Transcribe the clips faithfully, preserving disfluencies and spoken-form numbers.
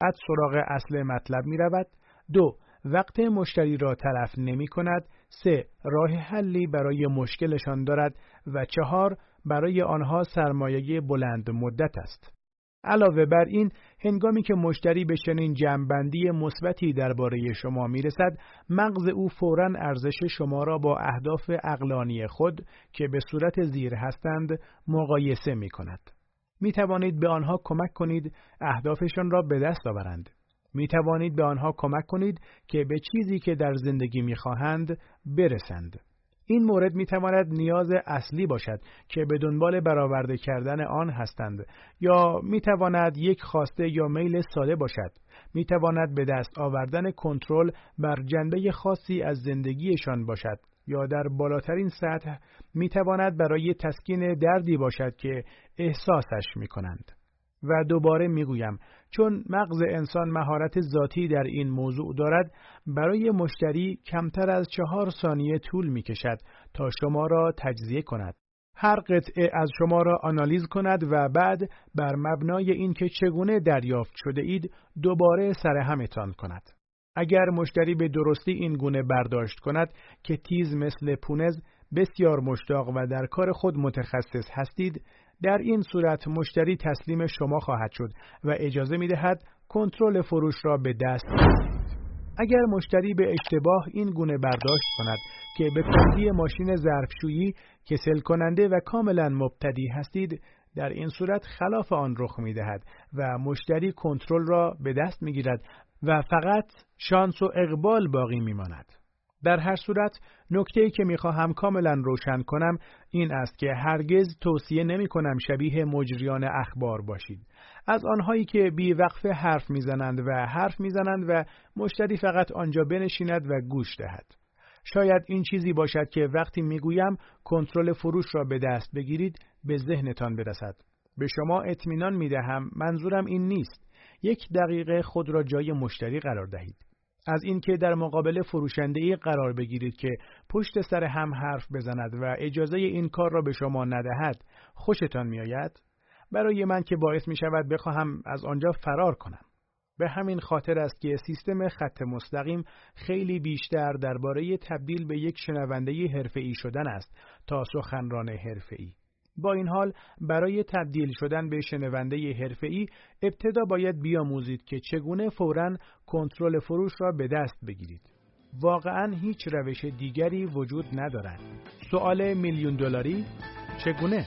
از سراغ اصل مطلب می رود. دو، وقت مشتری را تلف نمی کند. سه، راه حلی برای مشکلشان دارد. و چهار، برای آنها سرمایه بلند مدت است. علاوه بر این، هنگامی که مشتری به چنین جمع‌بندی مثبتی درباره شما میرسد، مغز او فوراً ارزش شما را با اهداف عقلانی خود که به صورت زیر هستند مقایسه می کند. می توانید به آنها کمک کنید اهدافشان را به دست آورند. می توانید به آنها کمک کنید که به چیزی که در زندگی می خواهند برسند. این مورد می تواند نیاز اصلی باشد که به دنبال برآورده کردن آن هستند، یا می تواند یک خواسته یا میل ساده باشد. می تواند به دست آوردن کنترل بر جنبه خاصی از زندگیشان باشد، یا در بالاترین سطح می تواند برای تسکین دردی باشد که احساسش می کنند. و دوباره می گویم، چون مغز انسان مهارت ذاتی در این موضوع دارد، برای مشتری کمتر از چهار ثانیه طول می کشد تا شما را تجزیه کند. هر قطعه از شما را آنالیز کند و بعد بر مبنای اینکه چگونه دریافت شده اید دوباره سرهمتان کند. اگر مشتری به درستی این گونه برداشت کند که تیز مثل پونز بسیار مشتاق و در کار خود متخصص هستید، در این صورت مشتری تسلیم شما خواهد شد و اجازه می دهد کنترل فروش را به دست بگیرید. اگر مشتری به اشتباه این گونه برداشت کند که به کندی ماشین ظرفشویی کسل کننده و کاملا مبتدی هستید، در این صورت خلاف آن رخ می دهد و مشتری کنترل را به دست می گیرد و فقط شانس و اقبال باقی می ماند. در هر صورت نکته‌ای که می‌خواهم کاملا روشن کنم این است که هرگز توصیه نمی‌کنم شبیه مجریان اخبار باشید، از آنهایی که بی وقفه حرف می‌زنند و حرف می‌زنند و مشتری فقط آنجا بنشیند و گوش دهد. شاید این چیزی باشد که وقتی می‌گویم کنترل فروش را به دست بگیرید به ذهنتان برسد. به شما اطمینان می‌دهم منظورم این نیست. یک دقیقه خود را جای مشتری قرار دهید. از اینکه در مقابل فروشنده‌ای قرار بگیرید که پشت سر هم حرف بزند و اجازه این کار را به شما ندهد خوشتان میآید؟ برای من که باعث می شود بخواهم از آنجا فرار کنم. به همین خاطر است که سیستم خط مستقیم خیلی بیشتر درباره تبدیل به یک شنونده حرفه‌ای شدن است تا سخنران حرفه‌ای. با این حال برای تبدیل شدن به شنونده حرفه‌ای ابتدا باید بیاموزید که چگونه فوراً کنترل فروش را به دست بگیرید. واقعاً هیچ روش دیگری وجود ندارد. سوال میلیون دلاری چگونه؟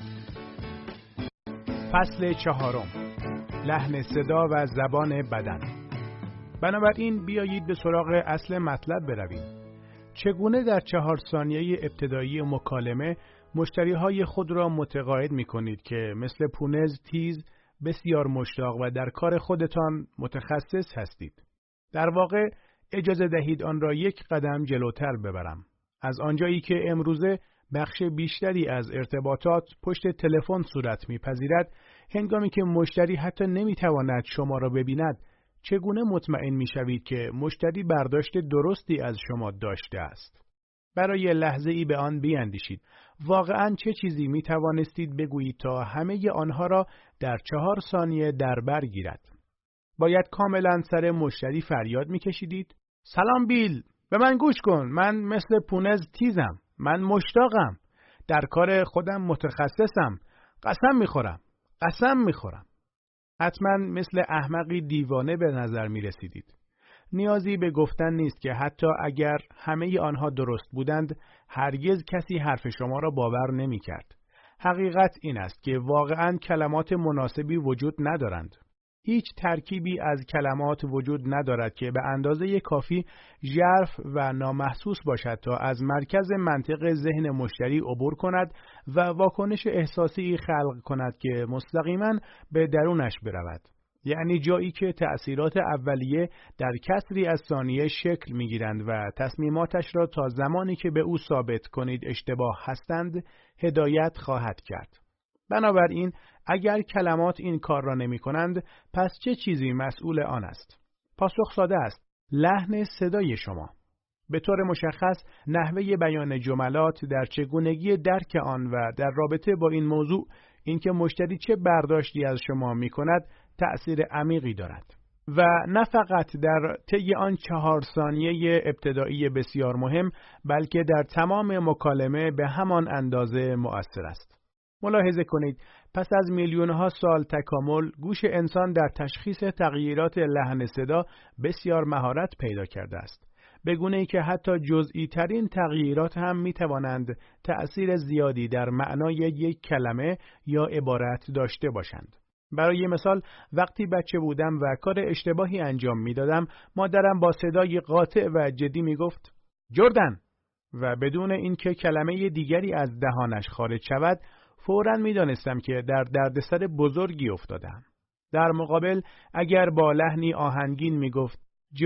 فصل چهارم، لحن صدا و زبان بدن. بنابراین بیایید به سراغ اصل مطلب برویم. چگونه در چهار ثانیه ابتدایی مکالمه مشتریهای خود را متقاعد می کنید که مثل پونز تیز، بسیار مشتاق و در کار خودتان متخصص هستید. در واقع اجازه دهید آن را یک قدم جلوتر ببرم. از آنجایی که امروزه بخش بیشتری از ارتباطات پشت تلفن صورت می‌پذیرد، هنگامی که مشتری حتی نمی‌تواند شما را ببیند، چگونه مطمئن می‌شوید که مشتری برداشت درستی از شما داشته است؟ برای لحظه‌ای به آن بیاندیشید. واقعاً چه چیزی می‌توانستید بگویید تا همه آنها را در چهار ثانیه در بر گیرد؟ باید کاملاً سر مشتری فریاد می‌کشیدید: سلام بیل، به من گوش کن، من مثل پونز تیزم، من مشتاقم، در کار خودم متخصصم، قسم می‌خورم، قسم می‌خورم. حتماً مثل احمقی دیوانه به نظر می‌رسیدید. نیازی به گفتن نیست که حتی اگر همه آنها درست بودند، هرگز کسی حرف شما را باور نمی کرد. حقیقت این است که واقعاً کلمات مناسبی وجود ندارند. هیچ ترکیبی از کلمات وجود ندارد که به اندازه کافی ژرف و نامحسوس باشد تا از مرکز منطق ذهن مشتری عبور کند و واکنش احساسی خلق کند که مستقیما به درونش برود. یعنی جایی که تأثیرات اولیه در کسری از ثانیه شکل می‌گیرند و تصمیماتش را تا زمانی که به او ثابت کنید اشتباه هستند هدایت خواهد کرد. بنابراین اگر کلمات این کار را نمی‌کنند، پس چه چیزی مسئول آن است؟ پاسخ ساده است: لحن صدای شما. به طور مشخص نحوه بیان جملات در چگونگی درک آن و در رابطه با این موضوع اینکه مشتری چه برداشتی از شما می‌کند تأثیر عمیقی دارد. و نه فقط در طی آن چهار ثانیه ابتدایی بسیار مهم، بلکه در تمام مکالمه به همان اندازه مؤثر است. ملاحظه کنید پس از میلیون‌ها سال تکامل، گوش انسان در تشخیص تغییرات لحن صدا بسیار مهارت پیدا کرده است. به گونه‌ای که حتی جزئی ترین تغییرات هم می توانند تأثیر زیادی در معنای یک کلمه یا عبارت داشته باشند. برای مثال، وقتی بچه بودم و کار اشتباهی انجام می دادم، مادرم با صدای قاطع و جدی می گفت جردن، و بدون اینکه کلمه دیگری از دهانش خارج شود، فوراً می دانستم که در دردسر بزرگی افتادم. در مقابل، اگر با لحنی آهنگین می گفت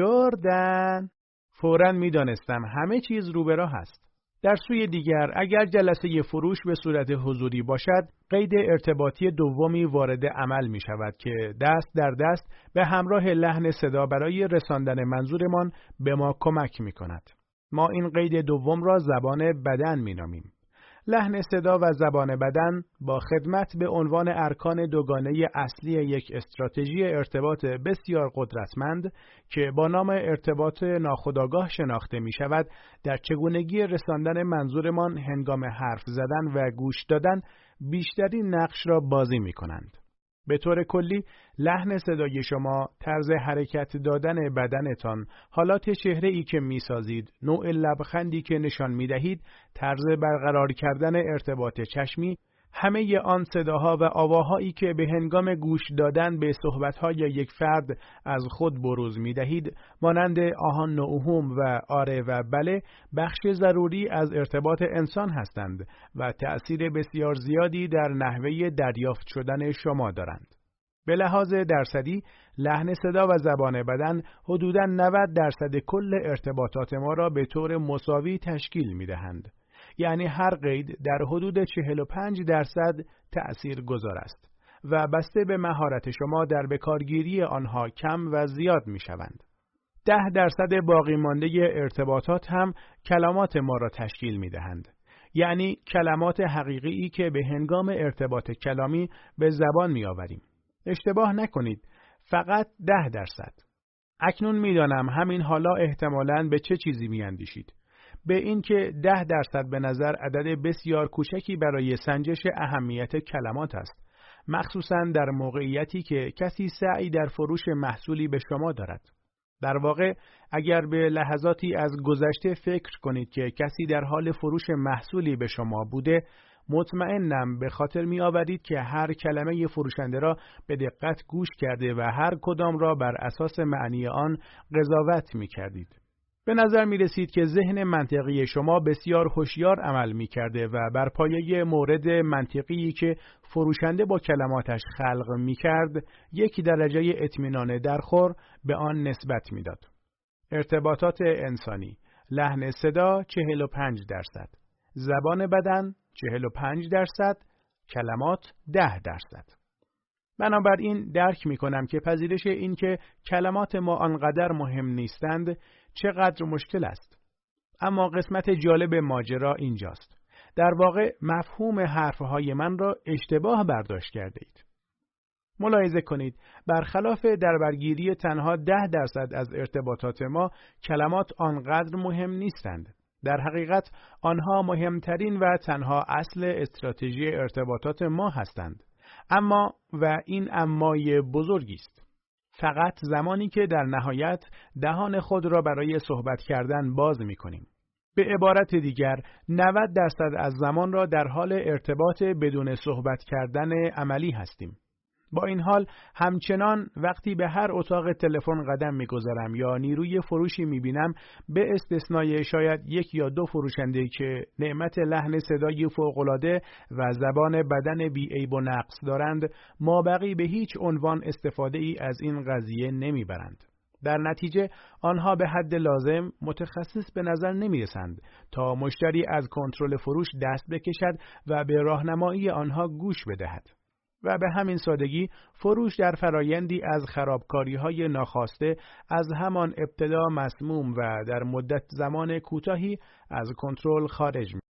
جردن، فوراً می دانستم همه چیز رو به راه است. در سوی دیگر، اگر جلسه فروش به صورت حضوری باشد، قید ارتباطی دومی وارد عمل می شود که دست در دست به همراه لحن صدا برای رساندن منظورمان به ما کمک می کند. ما این قید دوم را زبان بدن می نامیم. لحن صدا و زبان بدن با خدمت به عنوان ارکان دوگانه اصلی یک استراتژی ارتباط بسیار قدرتمند که با نام ارتباط ناخودآگاه شناخته می شود، در چگونگی رساندن منظورمان هنگام حرف زدن و گوش دادن بیشترین نقش را بازی می کنند. به طور کلی، لحن صدای شما، طرز حرکت دادن بدنتان، حالات چهره‌ای که می‌سازید، نوع لبخندی که نشان می‌دهید، طرز برقرار کردن ارتباط چشمی، همه آن صداها و آواهایی که به هنگام گوش دادن به صحبت‌های یک فرد از خود بروز می‌دهید، مانند آهان و اوهوم و آره و بله، بخش ضروری از ارتباط انسان هستند و تأثیر بسیار زیادی در نحوه دریافت شدن شما دارند. به لحاظ درصدی، لحن صدا و زبان بدن حدوداً نود درصد کل ارتباطات ما را به طور مساوی تشکیل می‌دهند. یعنی هر قید در حدود چهل و پنج درصد تأثیر گذار است و بسته به مهارت شما در بکارگیری آنها کم و زیاد می شوند. ده درصد باقی مانده ارتباطات هم کلمات ما را تشکیل می دهند. یعنی کلمات حقیقی که به هنگام ارتباط کلامی به زبان می آوریم. اشتباه نکنید، فقط ده درصد. اکنون می دانم همین حالا احتمالاً به چه چیزی می اندیشید. به این که ده درصد به نظر عدد بسیار کوچکی برای سنجش اهمیت کلمات است، مخصوصاً در موقعیتی که کسی سعی در فروش محصولی به شما دارد. در واقع اگر به لحظاتی از گذشته فکر کنید که کسی در حال فروش محصولی به شما بوده، مطمئنم به خاطر می آورید که هر کلمه فروشنده را به دقت گوش کرده و هر کدام را بر اساس معنی آن قضاوت می کردید. به نظر می رسید که ذهن منطقی شما بسیار هوشیار عمل می کرده و بر پایه مورد منطقی که فروشنده با کلماتش خلق می کرد، یک درجه اطمینان درخور به آن نسبت می داد. ارتباطات انسانی، لحن صدا چهل و پنج درصد، زبان بدن چهل و پنج درصد، کلمات ده درصد. بنابراین درک می کنم که پذیرش این که کلمات ما آنقدر مهم نیستند چقدر مشکل است. اما قسمت جالب ماجرا اینجاست. در واقع مفهوم حرفهای من را اشتباه برداشت کرده اید. ملاحظه کنید، برخلاف دربرگیری تنها ده درصد از ارتباطات ما، کلمات آنقدر مهم نیستند. در حقیقت آنها مهمترین و تنها اصل استراتژی ارتباطات ما هستند. اما و این امای بزرگی است. فقط زمانی که در نهایت دهان خود را برای صحبت کردن باز می کنیم. به عبارت دیگر، نود درصد از زمان را در حال ارتباط بدون صحبت کردن عملی هستیم. با این حال همچنان وقتی به هر اتاق تلفن قدم می‌گذارم یا نیروی فروشی می‌بینم، به استثنای شاید یک یا دو فروشنده که نعمت لحن صدای فوق‌العاده و زبان بدن بی‌عیب و نقص دارند، مابقی به هیچ عنوان استفاده ای از این قضیه نمی‌برند. در نتیجه آنها به حد لازم متخصص به نظر نمی‌رسند تا مشتری از کنترل فروش دست بکشد و به راهنمایی آنها گوش بدهد. و به همین سادگی فروش در فرایندی از خرابکاری‌های ناخواسته از همان ابتدا مسموم و در مدت زمان کوتاهی از کنترل خارج می